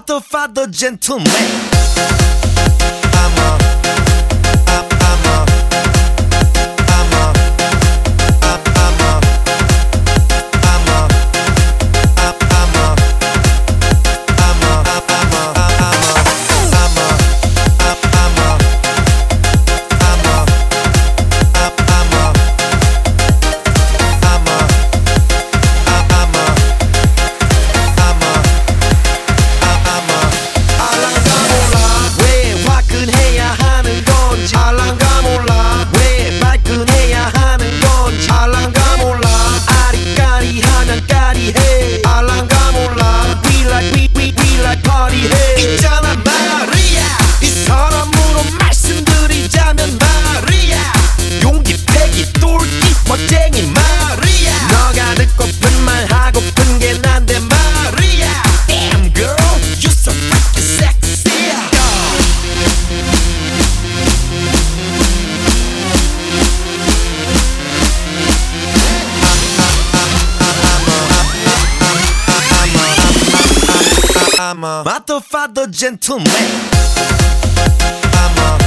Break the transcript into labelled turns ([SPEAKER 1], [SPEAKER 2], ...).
[SPEAKER 1] Motherfather gentleman. 있잖아 마리아, 이 사람으로 말씀드리자면 마리아, 용기 패기 똘끼 멋쟁이 마리아, 너가 듣고픈 말 하고픈 게 난데 마리아. Damn girl, you so freaking sexy. I'm a Motherfather gentleman. I'm a